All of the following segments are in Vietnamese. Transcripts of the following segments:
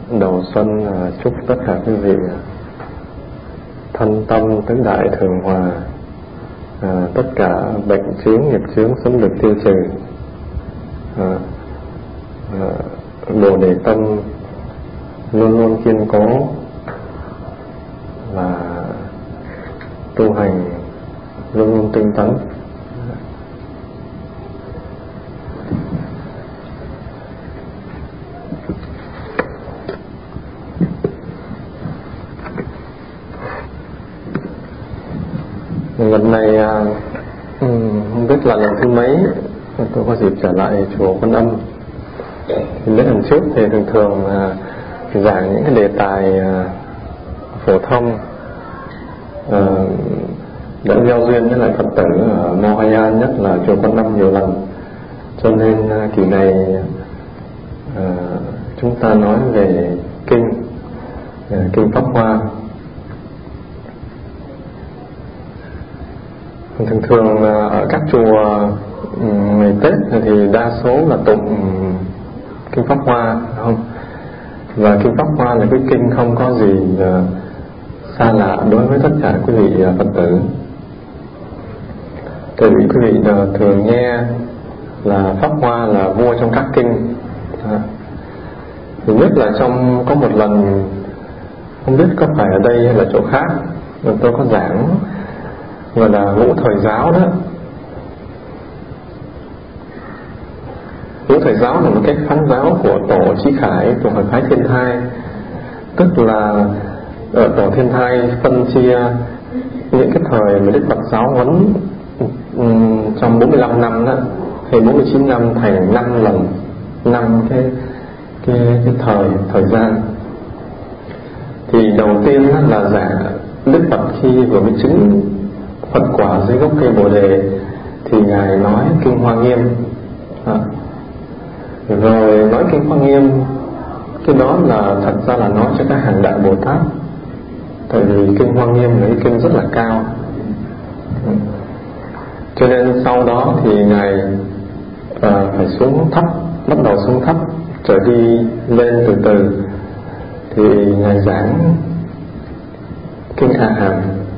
đầu xuân chúc tất cả quý vị thân tâm tứ đại thường hòa, tất cả bệnh chướng nghiệp chướng sớm được tiêu trừ, bồ đề tâm luôn luôn kiên cố và tu hành luôn luôn tinh tấn. Lần này không biết là lần thứ mấy tôi có dịp trở lại chùa Quan Âm. Thì mấy lần trước thì thường giảng những cái đề tài phổ thông, đã giao duyên với lại Phật tử ở Mohaya, nhất là chùa Quan Âm nhiều lần, cho nên kỳ này chúng ta nói về kinh Pháp Hoa. Thường ở các chùa ngày Tết thì đa số là tụng kinh Pháp Hoa, không? Và kinh Pháp Hoa là cái kinh không có gì xa lạ đối với tất cả quý vị Phật tử. Tại vì quý vị thường nghe là Pháp Hoa là vua trong các kinh. Thì nhất là trong có một lần, không biết có phải ở đây hay là chỗ khác, tôi có giảng gọi là ngũ thời giáo đó. Ngũ thời giáo là một cách phán giáo của Tổ Chí Khải, của Phật Phái Thiên Thai. Tức là Tổ Thiên Thai phân chia những cái thời mà Đức Phật giáo huấn trong 45 năm đó, hay 49 năm thành 5 lần, 5 cái thời gian. Thì đầu tiên là giảng Đức Phật khi vừa mới chứng Phật quả dưới gốc cây Bồ Đề thì Ngài nói kinh Hoa Nghiêm. Rồi nói kinh Hoa Nghiêm, cái đó là thật ra là nói cho các hàng đại Bồ Tát. Tại vì kinh Hoa Nghiêm là cái kinh rất là cao, cho nên sau đó thì Ngài phải xuống thấp, bắt đầu xuống thấp trở đi lên từ từ. Thì Ngài giảng kinh A Hàm,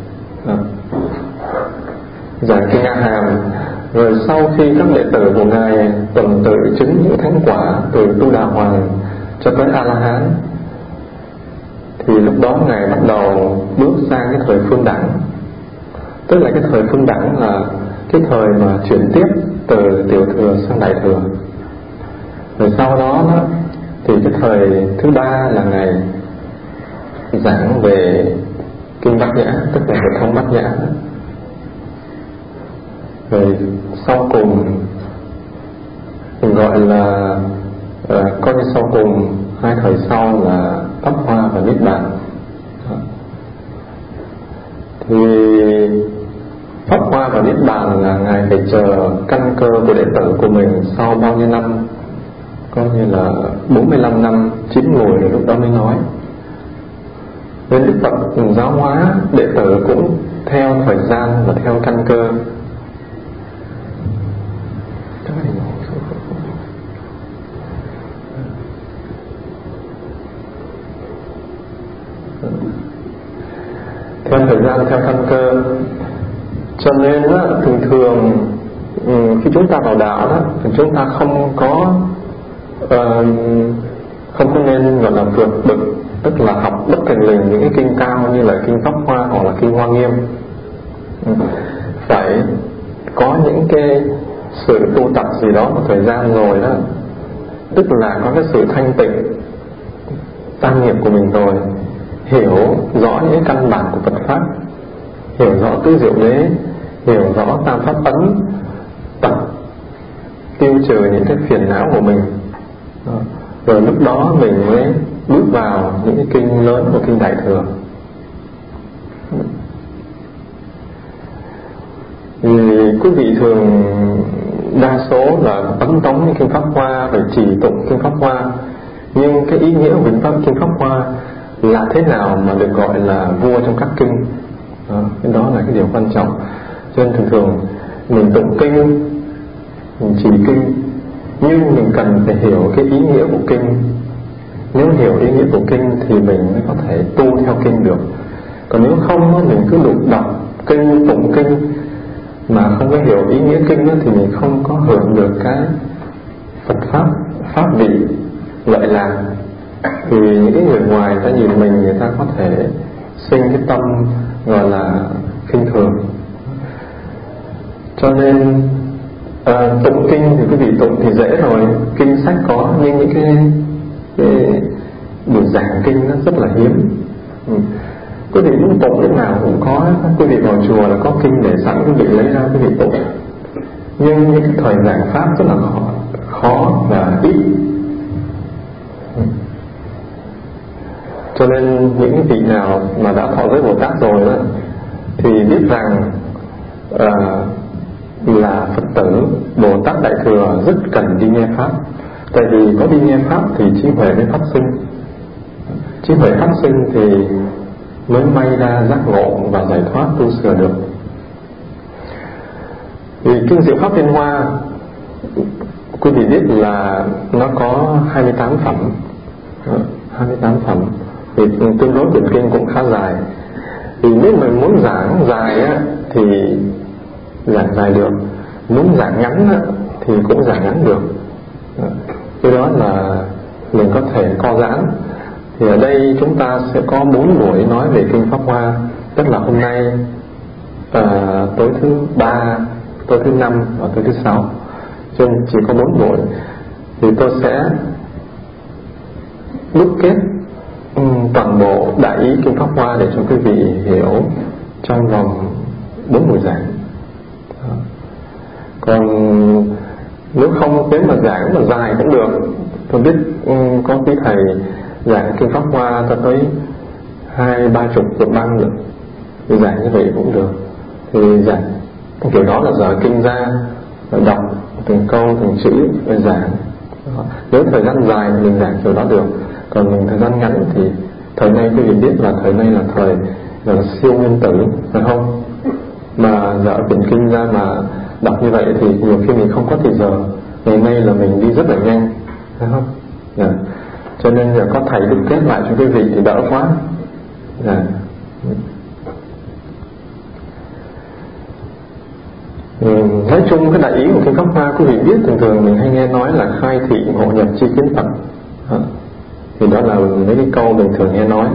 giảng kinh A Hàm. Rồi sau khi các đệ tử của Ngài tuần tự chứng những thánh quả từ Tu Đà Hoàng cho tới A La Hán, thì lúc đó Ngài bắt đầu bước sang cái thời phương đẳng. Tức là cái thời phương đẳng là cái thời mà chuyển tiếp từ tiểu thừa sang đại thừa. Rồi sau đó thì cái thời thứ ba là Ngài giảng về kinh Bát Nhã, tức là phổ thông Bát Nhã. Rồi sau cùng gọi là coi như sau cùng, hai thời sau là Pháp Hoa và Niết Bàn. Thì Pháp Hoa và Niết Bàn là Ngài phải chờ căn cơ của đệ tử của mình sau bao nhiêu năm, coi như là 45 năm chín mùi rồi lúc đó mới nói. Nên Đức Phật giáo hóa đệ tử cũng theo thời gian và theo căn cơ. Theo thời gian, theo căn cơ. Cho nên thường khi chúng ta vào đạo đó, thì chúng ta không có nên gọi là vượt bực, tức là học bất thình lình những cái kinh cao như là kinh Pháp Hoa hoặc là kinh Hoa Nghiêm. Phải có những cái sự tu tập gì đó một thời gian rồi đó, tức là có cái sự thanh tịnh tam nghiệp của mình rồi, hiểu rõ những căn bản của Phật pháp, hiểu rõ tứ diệu đế, hiểu rõ tam pháp ấn, tập tiêu trừ những cái phiền não của mình. Rồi lúc đó mình mới bước vào những cái kinh lớn của kinh Đại Thừa. Thì quý vị thường đa số là ấn tống những kinh Pháp Hoa, phải chỉ tụng kinh Pháp Hoa, nhưng cái ý nghĩa của kinh Pháp Hoa là thế nào mà được gọi là vua trong các kinh, cái đó là cái điều quan trọng. Cho nên thường mình tụng kinh, mình chỉ kinh, nhưng mình cần phải hiểu cái ý nghĩa của kinh. Nếu hiểu ý nghĩa của kinh thì mình mới có thể tu theo kinh được. Còn nếu không mình cứ đọc kinh, tụng kinh mà không có hiểu ý nghĩa kinh thì mình không có hưởng được cái Phật pháp vị lợi lạc. Thì những cái người ngoài ta nhìn mình, người ta có thể sinh cái tâm gọi là khinh thường. Cho nên tụng kinh thì quý vị tụng thì dễ rồi, kinh sách có, nhưng những cái buổi giảng kinh nó rất là hiếm. Quý vị muốn tụng lúc nào cũng có, quý vị vào chùa là có kinh để sẵn, quý vị lấy ra quý vị tụng. Nhưng những cái thời giảng pháp rất là khó và ít. Cho nên những cái vị nào mà đã thọ giới Bồ Tát rồi đó thì biết rằng là Phật tử Bồ Tát Đại Thừa rất cần đi nghe pháp. Tại vì có đi nghe pháp thì trí huệ mới phát sinh. Trí huệ phát sinh thì mới may ra giác ngộ và giải thoát tu sửa được. Vì kinh Diệu Pháp Liên Hoa quý vị biết là nó có 28 phẩm. 28 phẩm thì tương đối quyển kinh cũng khá dài. Thì nếu mình muốn giảng dài thì giảng dài được, muốn giảng ngắn thì cũng giảng ngắn được. Cái đó là mình có thể co giãn. Thì ở đây chúng ta sẽ có 4 buổi nói về kinh Pháp Hoa. Tức là hôm nay tối thứ 3, tối thứ 5 và tối thứ 6. Cho nên chỉ có 4 buổi. Thì tôi sẽ đúc kết toàn bộ đại ý kinh Pháp Hoa để cho quý vị hiểu trong vòng 4 buổi giảng. Còn nếu không, nếu mà giảng mà dài cũng được. Tôi biết có quý thầy giảng kinh Pháp Hoa cho tới 20-30 cuộn băng được, thì giảng như vậy cũng được. Thì giảng kiểu đó là dở kinh ra, đọc từng câu từng chữ rồi giảng. Nếu thời gian dài thì mình giảng kiểu đó được. Còn mình thời gian ngắn thì thời nay quý vị biết là thời nay là thời là siêu nguyên tử, phải không? Mà dở quyển kinh ra mà đọc như vậy thì nhiều khi mình không có thì giờ. Ngày nay là mình đi rất là nhanh, phải không? Yeah. Cho nên là có thầy đúc kết lại cho quý vị thì đỡ quá. Yeah. Nói chung cái đại ý của kinh Pháp Hoa quý vị biết, thường thường mình hay nghe nói là khai thị ngộ nhập chi kiến Phật. Thì đó là mấy cái câu mình thường nghe nói.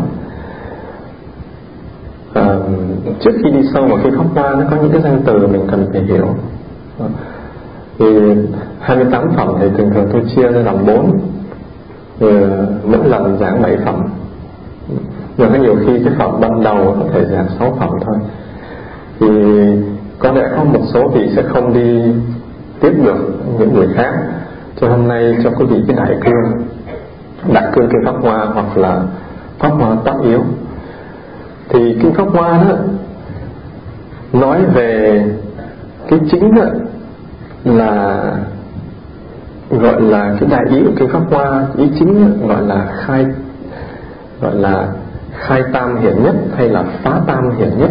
Trước khi đi sâu vào kinh Pháp Hoa nó có những cái danh từ mình cần phải hiểu. Thì 28 phẩm thì thường thường tôi chia ra làm 4. Mỗi lần giảng 7 phẩm. Nhưng có nhiều khi cái phẩm ban đầu có thể giảng 6 phẩm thôi. Thì có lẽ có một số vị sẽ không đi tiếp được những buổi khác. Cho hôm nay cho quý vị cái đại cương kinh Pháp Hoa hoặc là Pháp Hoa tác yếu. Thì kinh Pháp Hoa đó nói về cái chính đó là gọi là cái đại ý của kinh Pháp Hoa. Ý chính gọi là khai tam hiển nhất hay là phá tam hiển nhất.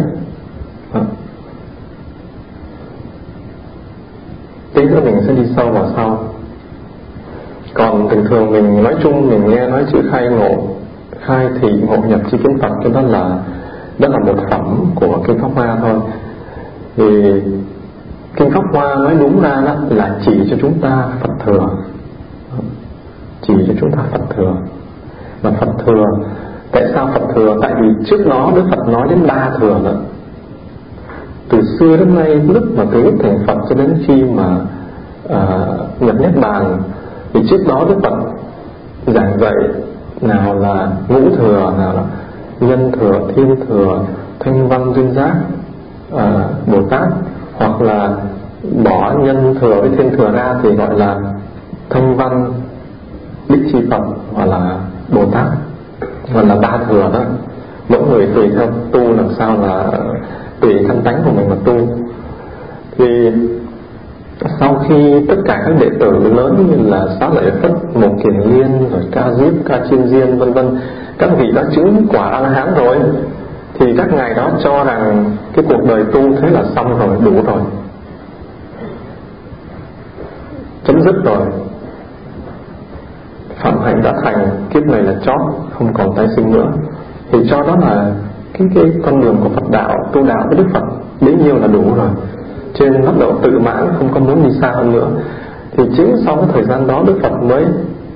Tí nữa mình sẽ đi sâu vào sau. Còn thường thường mình nói chung mình nghe nói chữ khai thị ngộ nhập chi kiến Phật, cái đó là một phẩm của kinh Pháp Hoa thôi. Thì kinh Pháp Hoa nói đúng ra đó là chỉ cho chúng ta Phật thừa. Chỉ cho chúng ta Phật thừa. Mà Phật thừa, tại sao Phật thừa? Tại vì trước đó Đức Phật nói đến 3 thừa nữa. Từ xưa đến nay, lúc mà từ lúc thành Phật cho đến khi mà nhập Niết Bàn, thì trước đó Đức Phật giảng dạy nào là ngũ thừa, nào là nhân thừa, thiên thừa, thanh văn duyên giác Bồ Tát, hoặc là bỏ nhân thừa với thiên thừa ra thì gọi là thanh văn đích chi Phật, hoặc là Bồ Tát, gọi là 3 thừa đó. Mỗi người tùy theo tu làm sao là tùy căn tánh của mình mà tu. Thì sau khi tất cả các đệ tử lớn như là Xá Lợi Phất, Mục Kiền Liên, rồi Ca Diếp, Ca Chiên Diên vân vân, các vị đã chứng quả A-la-hán rồi, thì các ngài đó cho rằng cái cuộc đời tu thế là xong rồi, đủ rồi, chấm dứt rồi. phạm hạnh đã thành, kiếp này là chót, không còn tái sinh nữa. Thì cho đó là cái con đường của Phật đạo, tu đạo với Đức Phật bấy nhiêu là đủ rồi. Trên bắt đầu tự mãn, không có muốn đi xa hơn nữa. Thì chính sau cái thời gian đó Đức Phật mới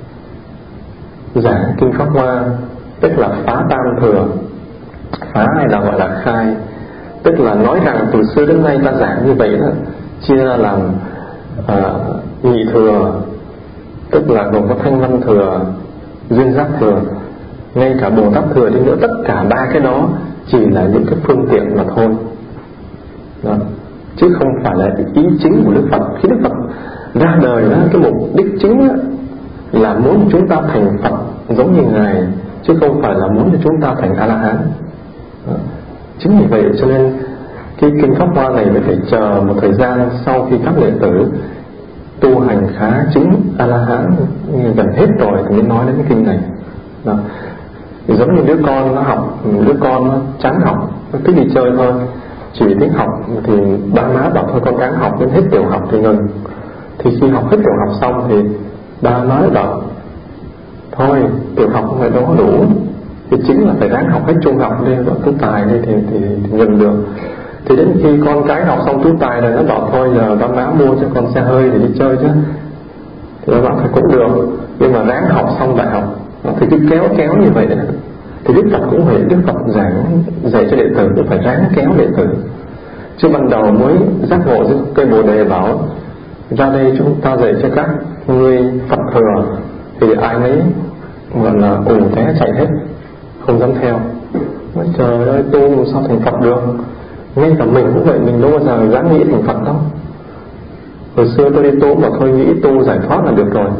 giảng kinh Pháp Hoa, tức là phá tam thừa. Phá hay là gọi là khai, tức là nói rằng từ xưa đến nay ta giảng như vậy đó, chia ra làm nhị thừa, tức là gồm có thanh văn thừa, duyên giác thừa, ngay cả Bồ Tát thừa đi nữa. Tất cả ba cái đó chỉ là những cái phương tiện mà thôi đó, chứ không phải là ý chính của Đức Phật. Khi Đức Phật ra đời đó, cái mục đích chính đó là muốn chúng ta thành Phật giống như Ngài, chứ không phải là muốn cho chúng ta thành A-la-hán. Chính vì vậy cho nên cái kinh Pháp Hoa này mới phải chờ một thời gian sau khi các đệ tử tu hành khá chứng A-la-hán gần hết rồi thì mới nói đến cái kinh này đó. Giống như đứa con nó học, đứa con nó chán học, nó thích đi chơi thôi, chỉ thích học thì ba má bảo thôi con ráng học đến hết tiểu học thì ngừng. Thì khi học hết tiểu học xong thì ba má bảo thôi tiểu học không phải đó đủ, thì chính là phải ráng học hết trung học đi, gọi tú tài đi thì ngừng được. Thì đến khi con cái học xong tú tài rồi nó bảo thôi giờ ba má mua cho con xe hơi để đi chơi chứ, thì ba má phải cũng được, nhưng mà ráng học xong đại học. Thì cứ kéo như vậy đấy. Thì Đức Phật cũng vậy, Đức Phật dạy cho đệ tử cũng phải ráng kéo đệ tử. Chứ ban đầu mới giác ngộ với cây Bồ Đề bảo ra đây chúng ta dạy cho các ngươi Phật thừa, thì ai nấy gọi là ù té chạy hết, không dám theo. Nói trời ơi, tu sao thành Phật được? Ngay cả mình cũng vậy, mình đâu bao giờ dám nghĩ thành Phật đâu. Hồi xưa tôi đi tu mà thôi nghĩ tu giải thoát là được rồi.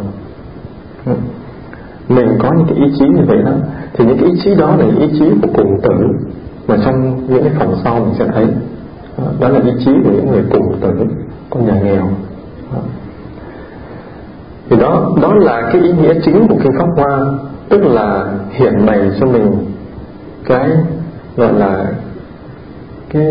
Mình có những cái ý chí như vậy đó, thì những cái ý chí đó là ý chí của cùng tử, mà trong những cái phần sau mình sẽ thấy đó là ý chí của những người cùng tử, con nhà nghèo. Thì đó là cái ý nghĩa chính của kinh Pháp Hoa, tức là hiển bày cho mình cái gọi là cái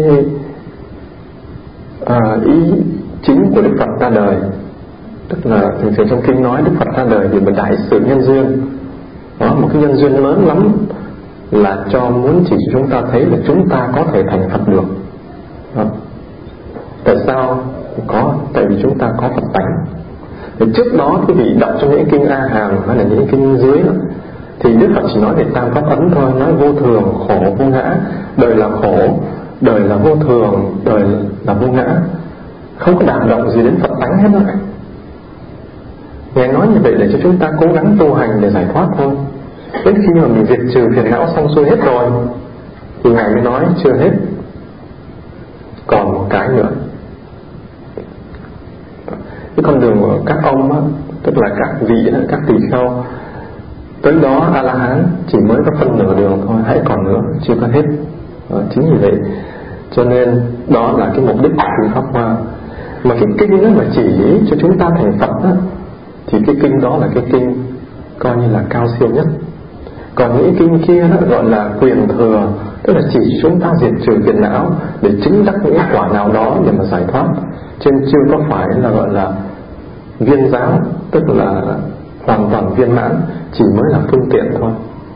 ý chính của Đức Phật ra đời. Tức là thường thường trong kinh nói Đức Phật ra đời vì một đại sự nhân duyên đó, một cái nhân duyên lớn lắm, là cho muốn chỉ cho chúng ta thấy là chúng ta có thể thành Phật được đó. Tại sao có? Tại vì chúng ta có Phật tánh. Thì trước đó quý vị đọc trong những kinh A Hàm hay là những kinh dưới đó, thì Đức Phật chỉ nói về tam pháp ấn thôi, nói vô thường, khổ, vô ngã, đời là khổ, đời là vô thường, đời là vô ngã, không có đả động gì đến Phật tánh hết rồi. Ngài nói như vậy để cho chúng ta cố gắng tu hành để giải thoát thôi. Đến khi mà mình diệt trừ phiền não xong xuôi hết rồi thì Ngài mới nói chưa hết, còn một cái nữa. Cái con đường của các ông á, tức là các vị đó, các tỳ kheo, tới đó A-la-hán chỉ mới có phân nửa đường thôi, hãy còn nữa, chưa có hết. Chính vì vậy cho nên đó là cái mục đích của kinh Pháp Hoa. Mà cái kinh đó mà chỉ cho chúng ta thành Phật đó, thì cái kinh đó là cái kinh coi như là cao siêu nhất. Còn những kinh kia đó gọi là quyền thừa, tức là chỉ chúng ta diệt trừ phiền não để chứng đắc những quả nào đó để mà giải thoát, chứ chưa có phải là gọi là viên giáo, tức là hoàn toàn viên mãn, chỉ mới là phương tiện thôi.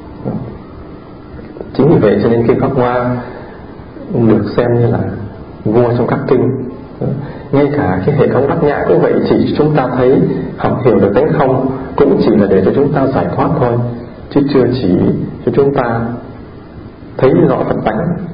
Chính vì vậy cho nên kinh Pháp Hoa được xem như là vua trong các kinh. Ngay cả cái hệ thống Bát Nhã cũng vậy, chỉ chúng ta thấy học hiểu được tánh không, cũng chỉ là để cho chúng ta giải thoát thôi, chứ chưa chỉ cho chúng ta thấy rõ Phật tánh.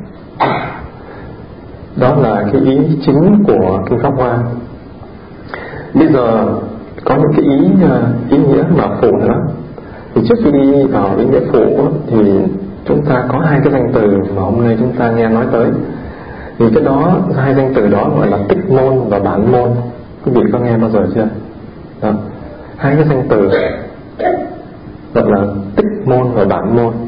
Đó là cái ý chính của kinh Pháp Hoa. Bây giờ có những cái ý nghĩa mà phụ nữa. Thì trước khi đi vào ý nghĩa phụ thì chúng ta có hai cái danh từ mà hôm nay chúng ta nghe nói tới. Thì cái đó, hai danh từ đó gọi là tích môn và bản môn. Quý vị có nghe bao giờ chưa? Đó. Hai cái danh từ gọi là tích môn và bản môn.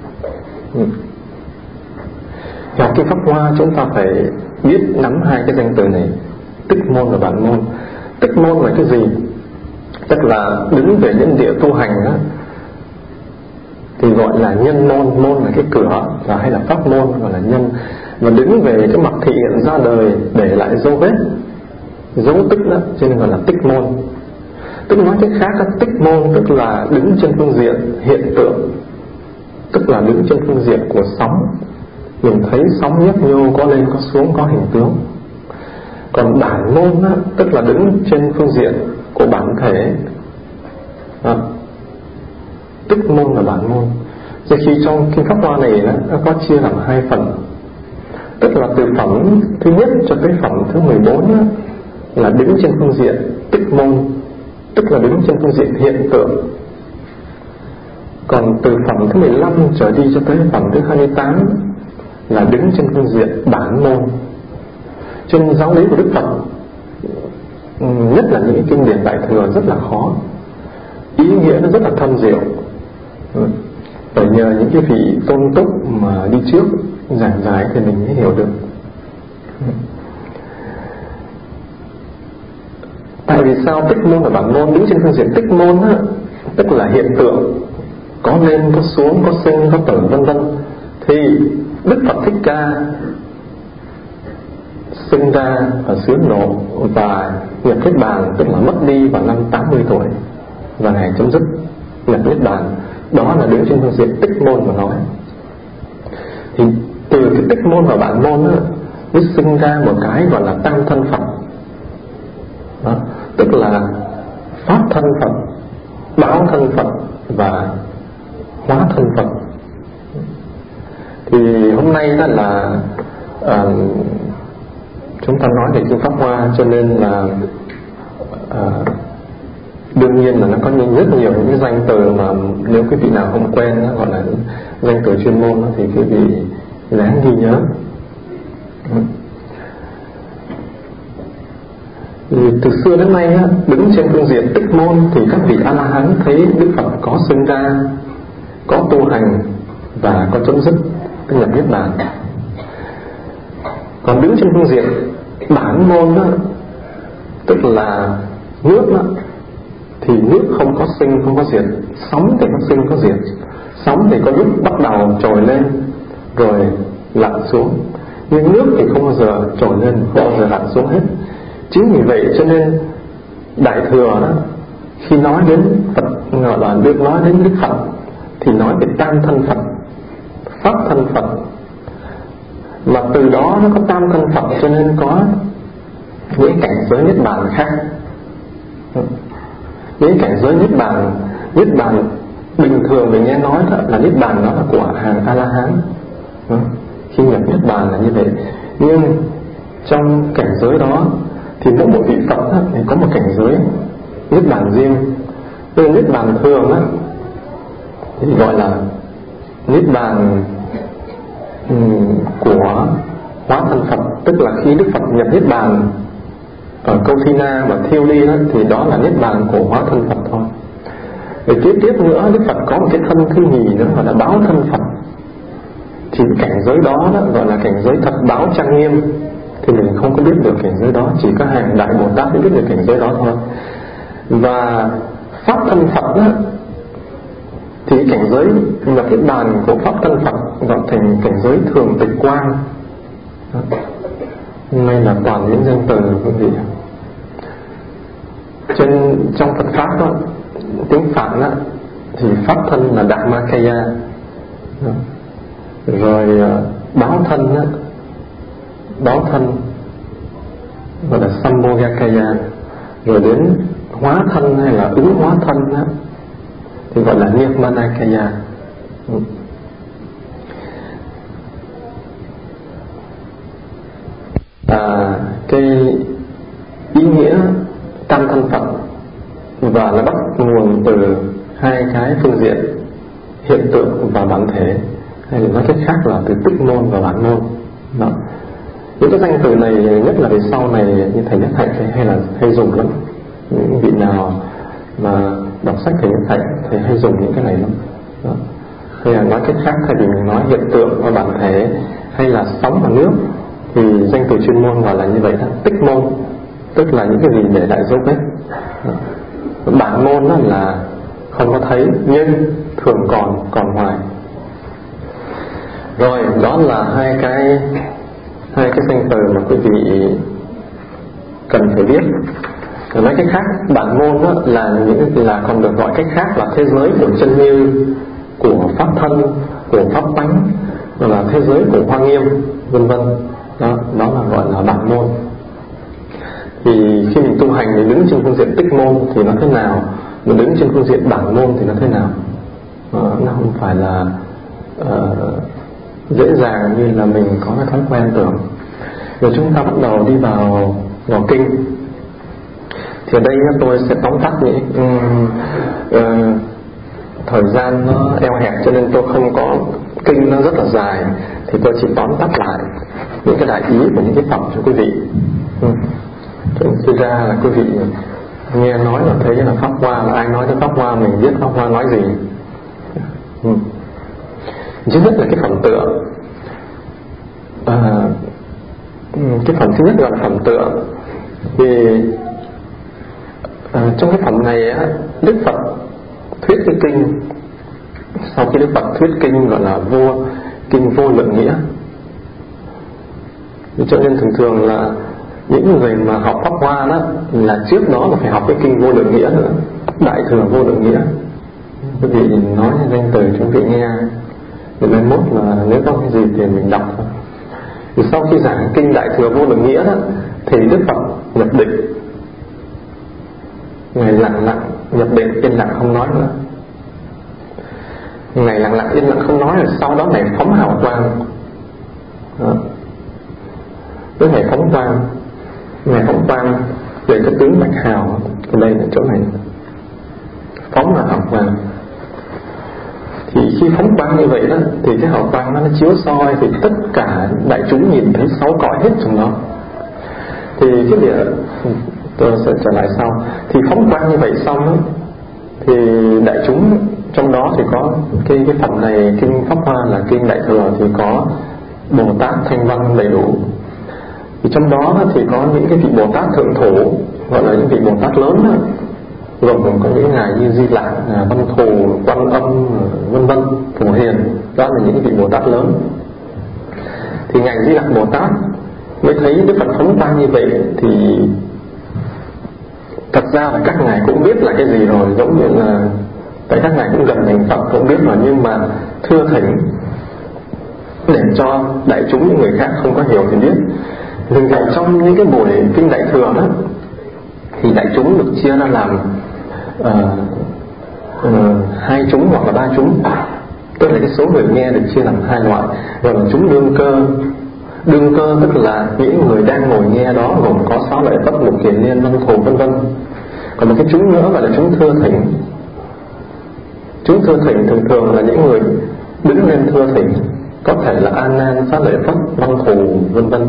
Học kinh Pháp Hoa chúng ta phải biết nắm hai cái danh từ này, tích môn và bản môn. Tích môn là cái gì? Tức là đứng về nhân địa tu hành đó, thì gọi là nhân môn. Môn là cái cửa, và hay là pháp môn gọi là nhân. Và đứng về cái mặt thị hiện ra đời để lại dấu vết, dấu tích đó, cho nên gọi là tích môn. Tức nói cách khác, tích môn tức là đứng trên phương diện hiện tượng, tức là đứng trên phương diện của sóng. Mình thấy sóng nhấp nhô, có lên có xuống, có hình tướng. Còn bản môn á, tức là đứng trên phương diện của bản thể. Tích môn là bản môn. Rồi khi trong Kinh Pháp Hoa này nó có chia làm 2 phần. Tức là từ phẩm thứ nhất cho tới phẩm thứ 14 á, là đứng trên phương diện tích môn, tức là đứng trên phương diện hiện tượng. Còn từ phẩm thứ 15 trở đi cho tới phẩm thứ 28 là đứng trên phương diện bản môn. Trên giáo lý của Đức Phật, nhất là những kinh điển Đại Thừa rất là khó, ý nghĩa nó rất là thâm diệu. Phải nhờ những cái vị tôn túc mà đi trước giảng giải thì mình mới hiểu được. Tại vì sao tích môn và bản môn? Đứng trên phương diện tích môn á, tức là hiện tượng, có lên có xuống, có sinh có tử vân vân, thì Đức Phật Thích Ca sinh ra ở xứ Nộ và nhập Niết Bàn, tức là mất đi vào năm 80 tuổi và Ngài chấm dứt nhập Niết Bàn. Đó là đứng trên phương diện tích môn mà nói. Thì từ cái tích môn và bản môn đó, mới sinh ra một cái gọi là tam thân Phật. Đó, tức là pháp thân Phật, báo thân Phật và hóa thân Phật. Thì hôm nay đó là chúng ta nói về Kinh Pháp Hoa, cho nên là đương nhiên là nó có rất nhiều những cái danh từ mà nếu quý vị nào không quen đó, gọi là danh từ chuyên môn đó, thì quý vị ráng ghi nhớ. Thì từ xưa đến nay á, đứng trên phương diện tích môn thì các vị A-la-hán thấy Đức Phật có sinh ra, có tu hành và có chấm dứt, tức nhập Niết Bàn. Còn đứng trên phương diện bản môn đó, tức là nước đó, thì nước không có sinh không có diệt, sóng thì có sinh có diệt. Sóng thì có lúc bắt đầu trồi lên rồi lặn xuống, nhưng nước thì không bao giờ trồi lên, không bao giờ lặn xuống hết. Chính vì vậy cho nên Đại Thừa đó, khi nói đến Phật, gọi là được nói đến Đức Phật, thì nói về tam thân Phật, pháp thân Phật. Mà từ đó nó có tam thân Phật, cho nên có những cảnh giới Niết Bàn khác. Những cảnh giới Niết Bàn bình thường mình nghe nói đó, là Niết Bàn đó là của hàng A-la-hán, khi nhập Niết Bàn là như vậy. Nhưng trong cảnh giới đó thì mỗi một vị Phật đó, thì có một cảnh giới Niết Bàn riêng. Từ Niết Bàn thường đó, thì gọi là Niết Bàn của hóa thân Phật, tức là khi Đức Phật nhập Niết Bàn ở Câu Thi Na và Thiêu Ly đó, thì đó là Niết Bàn của hóa thân Phật thôi. Rồi tiếp nữa Đức Phật có một cái thân thứ nhì nữa gọi là báo thân Phật. Thì cảnh giới đó, gọi là cảnh giới thật báo trang nghiêm, thì mình không có biết được cảnh giới đó, chỉ có hàng Đại Bồ Tát mới biết được cảnh giới đó thôi. Và pháp thân Phật đó, thì cảnh giới nhập Niết Bàn của pháp thân Phật gọi thành cảnh giới thường tịch quang. Hôm nay là toàn những danh từ quý vị. Trong Phật Pháp đó, tiếng Phạn đó, thì pháp thân là Dhammakaya, rồi báo thân đó, báo thân gọi là Sambhogakaya, rồi đến hóa thân hay là ứng hóa thân đó, thì gọi là Nirmanakaya. Cái ý nghĩa tam thân Phật và nó bắt nguồn từ hai cái phương diện hiện tượng và bản thể, hay là nói cách khác là từ tích môn và bản môn. Đó. Những cái danh từ này nhất là về sau này như thầy Nhất Hạnh hay dùng lắm. Những vị nào mà đọc sách thầy Nhất Hạnh thì hay dùng những cái này lắm. Đó. Hay là nói cách khác, thay vì mình nói hiện tượng và bản thể hay là sóng và nước, thì danh từ chuyên môn gọi là như vậy đó, tích môn, tức là những cái gì để lại dấu vết. Bản môn đó là không có thấy nhưng thường còn hoài. Rồi đó là hai cái danh từ mà quý vị cần phải biết. Nói cách khác, bản môn đó là còn được gọi cách khác là thế giới của chân như, của pháp thân, của pháp tánh, là thế giới của Hoa Nghiêm, vân vân. Đó là gọi là bản môn. Thì khi mình tu hành, mình đứng trên phương diện tích môn thì nó thế nào, mình đứng trên phương diện bản môn thì nó thế nào. Nó không phải là dễ dàng như là mình có cái thói quen tưởng. Rồi chúng ta bắt đầu đi vào kinh. Thì ở đây tôi sẽ tóm tắt thời gian nó eo hẹp cho nên tôi không có kinh nó rất là dài, thì tôi chỉ tóm tắt lại những cái đại ý của những cái phẩm cho quý vị. Thực ra là quý vị nghe nói là thấy là Pháp Hoa, là ai nói tới Pháp Hoa mình biết Pháp Hoa nói gì. Thứ nhất là cái phẩm tựa. Cái phẩm thứ nhất là phẩm tựa. Thì trong cái phẩm này á, Đức Phật thuyết cái kinh. Sau khi Đức Phật thuyết kinh gọi là kinh vô lượng nghĩa. Cho nên thường là những người mà học Pháp Hoa đó là trước đó là phải học cái kinh vô lượng nghĩa nữa, Đại Thừa vô lượng nghĩa. Quý vị nói danh từ cho quý vị nghe, thì mai mốt là nếu có cái gì thì mình đọc thôi. Thì sau khi giảng kinh Đại Thừa vô lượng nghĩa đó, thì Đức Phật nhập định. Ngài lặng lặng nhập định, yên lặng không nói nữa. Ngài lặng lặng yên lặng không nói, rồi sau đó Ngài phóng hào quang. Với Ngài phóng quang, Ngài phóng quang về cái tướng bạch hào. Ở đây là chỗ này, phóng là hào quang. Thì khi phóng quang như vậy đó, thì cái hào quang nó chiếu soi, thì tất cả đại chúng nhìn thấy 6 cõi hết trong đó. Thì cái địa tôi sẽ trở lại sau. Thì phóng quang như vậy xong đó, thì đại chúng trong đó thì có cái phẩm này, kinh Pháp Hoa là kinh Đại Thừa, thì có Bồ Tát Thanh Văn đầy đủ. Thì trong đó thì có những cái vị Bồ Tát thượng thủ, gọi là những vị Bồ Tát lớn đó, gồm có những ngài như Di Lặc, Văn Thù, Quan Âm, vân vân, Phổ Hiền. Đó là những vị Bồ Tát lớn. Thì ngài Di Lặc Bồ Tát mới thấy Đức Phật phóng quang như vậy, thì thật ra là các ngài cũng biết là cái gì rồi, giống như là tại các ngài cũng gần thành Phật cũng biết rồi, nhưng mà thưa thỉnh để cho đại chúng những người khác không có hiểu thì biết. Thường thường trong những cái buổi kinh Đại Thừa đó, thì đại chúng được chia ra làm 2 chúng hoặc là 3 chúng. Tức là cái số người nghe được chia làm 2 loại, gọi là chúng đương cơ. Đương cơ tức là những người đang ngồi nghe đó, gồm có 6 lợi Phất, Lục Kiền Liên, Văn Thù, vân vân. Còn một cái chúng nữa gọi là chúng thưa thỉnh. Chúng thưa thỉnh thường thường là những người đứng lên thưa thỉnh, có thể là A Nan, Xá Lợi Phất, Văn Thù, vân vân.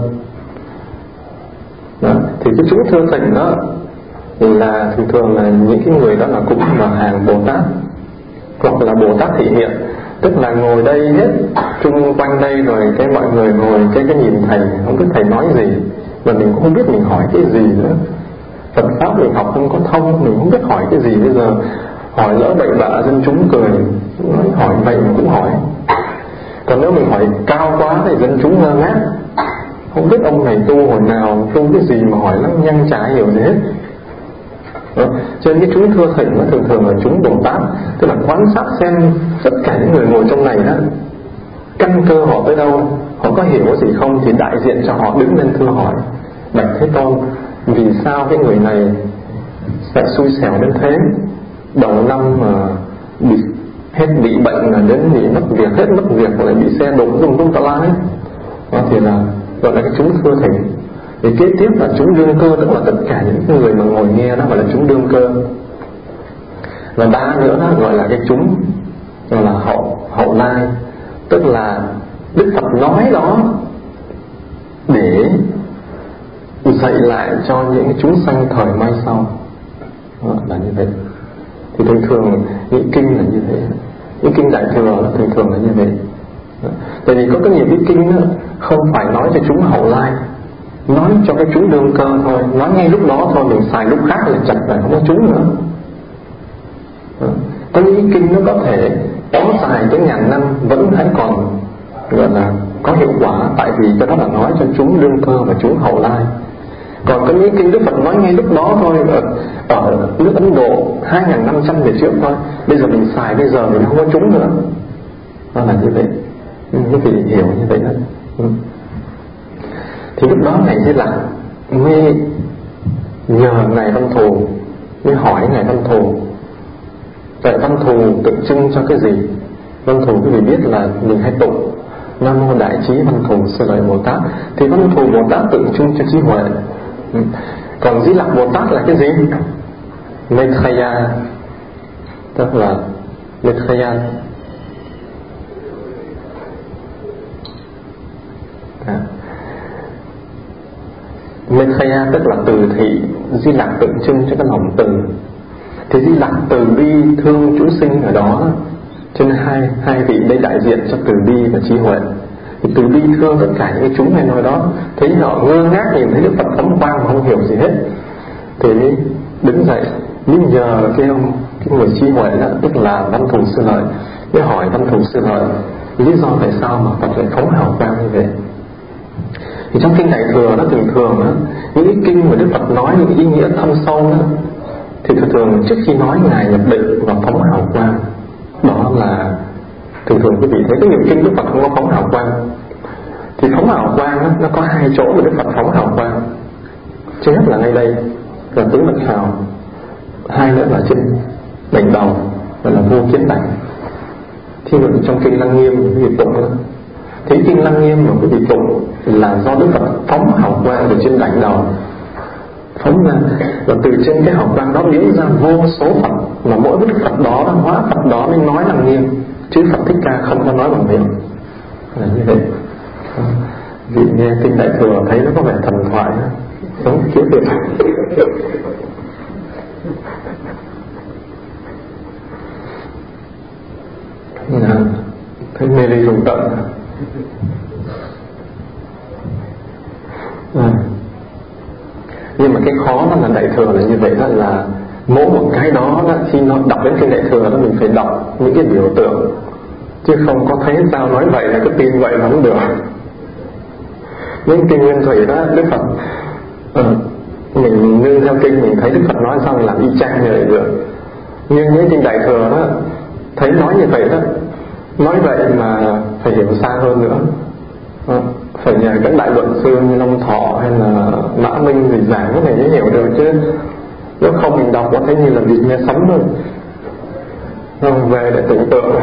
Thì cái chúng thưa thỉnh đó là thường là những cái người đó là cũng là hàng Bồ Tát, hoặc là Bồ Tát thị hiện, tức là ngồi đây hết, chung quanh đây rồi cái mọi người ngồi cái nhìn thầy, không biết thầy nói gì, và mình cũng không biết mình hỏi cái gì nữa. Phật pháp mình học không có thông, mình không biết hỏi cái gì bây giờ. Hỏi lỡ bậy bạ dân chúng cười, nói hỏi vậy mình cũng hỏi. Còn nếu mình hỏi cao quá thì dân chúng ngơ ngác, không biết ông này tu hồi nào, tu cái gì mà hỏi lắm nhanh chả hiểu gì hết. Cho nên cái chúng thưa thỉnh nó thường là chúng Bồ Tát, tức là quan sát xem tất cả những người ngồi trong này đó, căn cơ họ tới đâu, họ có hiểu gì không, thì đại diện cho họ đứng lên thưa hỏi: Bạch Thế Tôn, vì sao cái người này sẽ xui xẻo đến thế, đầu năm mà bị bệnh là đến bị mất việc, hết mất việc lại bị xe đụng tung tà la hết. Đó thì là gọi là cái chúng thưa thỉnh. Thì kế tiếp là chúng đương cơ, tức là tất cả những người mà ngồi nghe đó gọi là chúng đương cơ. Và 3 nữa đó gọi là cái chúng gọi là hậu lai, tức là Đức Phật nói đó để dạy lại cho những chúng sanh thời mai sau. Đó là như vậy. Thì thường những kinh là như thế, những kinh Đại Thừa thường là như vậy. Tại vì có nhiều cái kinh đó, không phải nói cho chúng hậu lai, nói cho cái chúng đương cơ thôi, nói ngay lúc đó thôi, mình xài lúc khác là chặt lại không có chúng nữa. Có những kinh nó có thể kéo dài tới ngàn năm vẫn hãy còn gọi là có hiệu quả, tại vì cái đó là nói cho chúng đương cơ và chúng hậu lai. Còn có những kinh Đức Phật nói ngay lúc đó thôi, ở nước Ấn Độ 2.500 về trước thôi, bây giờ mình xài bây giờ mình không có trúng nữa. Nó là như vậy. Quý vị hiểu như vậy đó. Thì lúc đó Ngài Di Lặc mới nhờ Ngài Văn Thù, mới hỏi Ngài Văn Thù. Tại Văn Thù tượng trưng cho cái gì? Văn Thù quý vị biết là mình hay tụng Nam Mô Đại Trí Văn Thù Sư Lợi Bồ Tát, thì Văn Thù Bồ Tát tượng trưng cho trí huệ. Còn Di Lặc Bồ Tát là cái gì? Methaya, tức là Methaya. Methaya tức là từ thị, Di Lặc tượng trưng cho cái lòng từ. Thì Di Lặc từ bi thương chúng sinh ở đó, cho nên hai vị đây đại diện cho từ bi và trí huệ. Thì từ bi thương tất cả những chúng này nói đó, thấy họ ngơ ngác nhìn thấy Đức Phật phóng quang mà không hiểu gì hết, thì mới đứng dậy, mới nhờ cái người trí huệ đó, tức là Văn Thù Sư Lợi, mới hỏi Văn Thù Sư Lợi lý do tại sao mà Phật lại phóng hào quang như vậy. Thì trong kinh Đại Thừa nó thường đó, những cái kinh mà Đức Phật nói những ý nghĩa thâm sâu đó, thì thường trước khi nói Ngài nhập định và phóng hào quang. Đó là thường quý vị thấy có nhiều kinh Đức Phật không có phóng hào quang. Thì phóng hào quang đó, nó có hai chỗ mà Đức Phật phóng hào quang. Trước hết là ngay đây là tứ mật hào, hai nữa là trên đỉnh đầu, gọi là vô kiến đảnh. Thì trong kinh Lăng Nghiêm quý vị tụng đó, thấy kinh Lăng Nghiêm mà quý vị tụng là do Đức Phật phóng hào quang từ trên đỉnh đầu phóng ra, và từ trên cái hào quang đó biến ra vô số Phật, mà mỗi Đức Phật đó hóa Phật đó mới nói Lăng Nghiêm, chứ Phật Thích Ca không có nói bằng miệng. Là như vậy. Vị nghe kinh Đại Thừa thấy nó có vẻ thần thoại, giống kiểu việc thấy mê ly rung tận. Nhưng mà cái khó đó là Đại Thừa là như vậy đó, là mỗi một cái đó, khi nó đọc đến kinh Đại Thừa đó, mình phải đọc những cái biểu tượng, chứ không có thấy sao nói vậy là cứ tin vậy là không được. Những kinh Nguyên Thủy đó, Đức Phật mình nương theo kinh, mình thấy Đức Phật nói xong làm y chang như vậy được. Nhưng những kinh Đại Thừa đó, thấy nói như vậy đó, nói vậy mà phải hiểu xa hơn nữa, phải nhờ các đại luận sư như Long Thọ hay là Mã Minh gì giảng cái này mới hiểu được, chứ nếu không mình đọc có thấy như là vịt nghe sấm thôi, không về để tưởng tượng.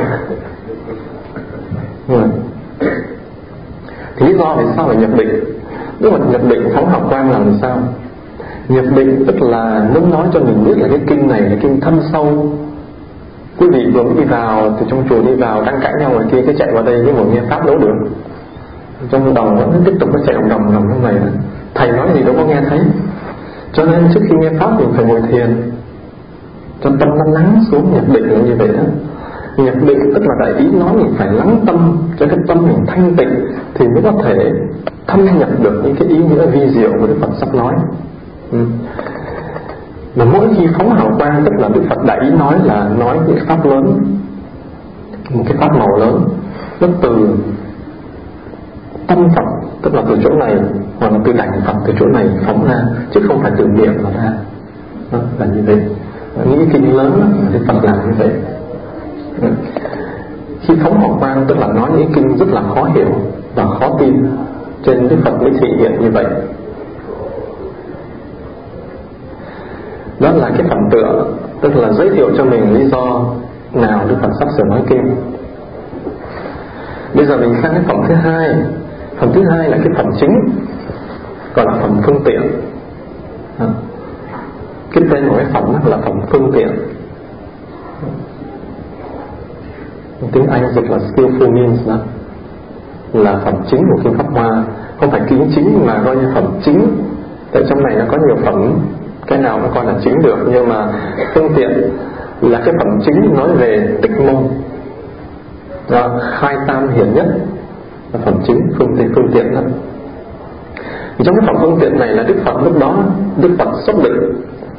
Thì lý do vì sao phải nhập định? Đức Phật nhập định phóng hào quang là làm sao? Nhập định tức là muốn nói cho mình biết là cái kinh này là kinh thâm sâu. Quý vị vừa mới đi vào từ trong chùa, đi vào đang cãi nhau ngoài kia, cái chạy vào đây với một nghe pháp đâu được, trong đồng vẫn tiếp tục nó chạy đồng nằm trong này, thầy nói gì đâu có nghe thấy. Cho nên trước khi nghe pháp mình phải ngồi thiền cho tâm nó lắng xuống. Nhập định là như vậy đó. Nhập định tức là đại ý nói mình phải lắng tâm cho cái tâm mình thanh tịnh, thì mới có thể thâm nhập được những cái ý nghĩa vi diệu của Đức Phật sắp nói. Mà mỗi khi phóng hào quang tức là Đức Phật đại ý nói là nói những cái pháp lớn, một cái pháp màu lớn, nó từ tâm Phật, tức là từ chỗ này, hoặc là từ đảnh Phật từ chỗ này phóng ra, chứ không phải từ miệng mà ra. Đó, là như vậy. Những cái kinh lớn là Đức Phật làm như vậy. Khi phóng hào quang tức là nói những kinh rất là khó hiểu và khó tin, trên Đức Phật mới thể hiện như vậy. Đó là cái phẩm tựa, tức là giới thiệu cho mình lý do nào Đức Phật sắp sửa nói kinh. Bây giờ mình sang cái phẩm thứ hai. Phẩm thứ hai là cái phẩm chính, gọi là phẩm phương tiện. Cái tên của cái phẩm đó là phẩm phương tiện. Tiếng Anh dịch là skillful means đó, là phẩm chính của kinh Pháp Hoa. Không phải kinh chính mà coi như phẩm chính. Tại trong này nó có nhiều phẩm, cái nào nó coi là chính được, nhưng mà phương tiện là cái phẩm chính nói về tích môn đó, khai tam hiển nhất là phẩm chính, phương tiện đó. Thì trong cái phẩm phương tiện này là Đức Phật lúc đó Đức Phật xuất định.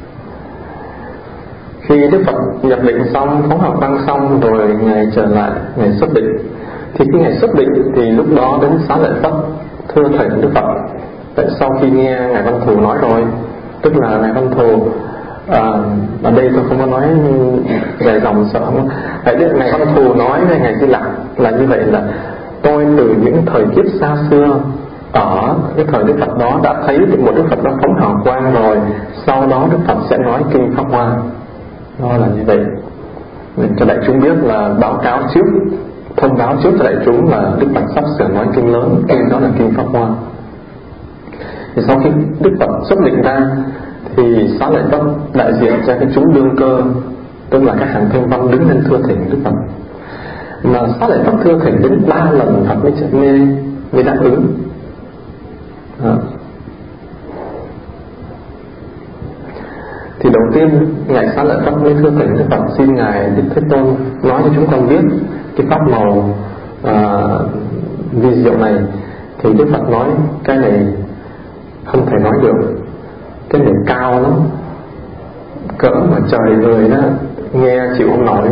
Khi Đức Phật nhập định xong, phóng hào quang xong rồi Ngài trở lại, Ngài xuất định. Thì khi Ngài xuất định thì lúc đó đến Xá Lợi Phất thưa thỉnh Đức Phật Tại sau khi nghe Ngài Văn Thù nói rồi, tức là Ngài Văn Thù ở đây tôi không có nói dài dòng sợ không. Ngài Văn Thù nói với Ngài Di Lặc là như vậy, là tôi từ những thời kiếp xa xưa ở cái thời Đức Phật đó đã thấy được một Đức Phật đó phóng hào quang rồi, sau đó Đức Phật sẽ nói kinh Pháp Hoa. Đó là như vậy, cho đại chúng biết là báo cáo trước, thông báo trước cho đại chúng là Đức Phật sắp sửa nói kinh lớn, kinh đó là kinh Pháp Hoa. Thì sau khi Đức Phật xuất định ra thì Xá Lợi Phất đại diện cho cái chúng đương cơ, tức là các hàng thanh văn đứng lên thưa thỉnh Đức Phật. Mà Xá Lợi Phất thưa thỉnh đến 3 lần Phật mới đáp ứng. Thì đầu tiên Ngài Xá Lợi Phất mới thưa thỉnh Đức Phật, xin Ngài Đức Thế Tôn nói cho chúng con biết cái pháp màu vi diệu này. Thì Đức Phật nói cái này không thể nói được, cái này cao lắm, cỡ mà trời người đó nghe chịu không nổi.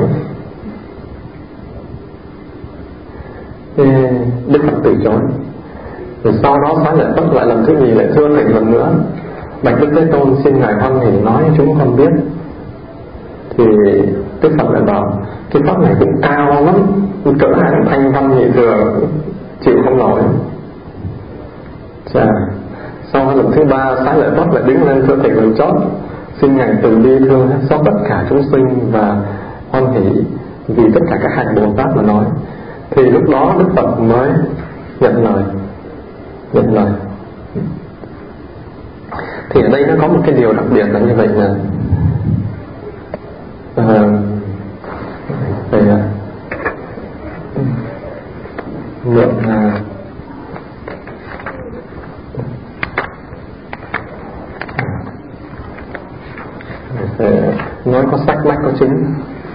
Đức Phật từ chối. Rồi sau đó Xá Lợi Phất lại lần thứ nhì lại thưa thỉnh lần nữa, bạch Đức Thế Tôn xin Ngài hoan hỷ nói cho chúng con biết. Thì Đức Phật lại bảo cái pháp này cũng cao lắm, cỡ hàng thanh văn nhị thừa chịu không nổi. Sau lần thứ 3 Xá Lợi Phất lại đứng lên thưa thỉnh lần chót, xin Ngài từ bi thương hết xót tất cả chúng sinh và hoan hỷ vì tất cả các hành Bồ Tát mà nói. Thì lúc đó Đức Phật mới nhận lời. Thì ở đây nó có một cái điều đặc biệt là như vậy, là mượn nói có sách mách có chứng.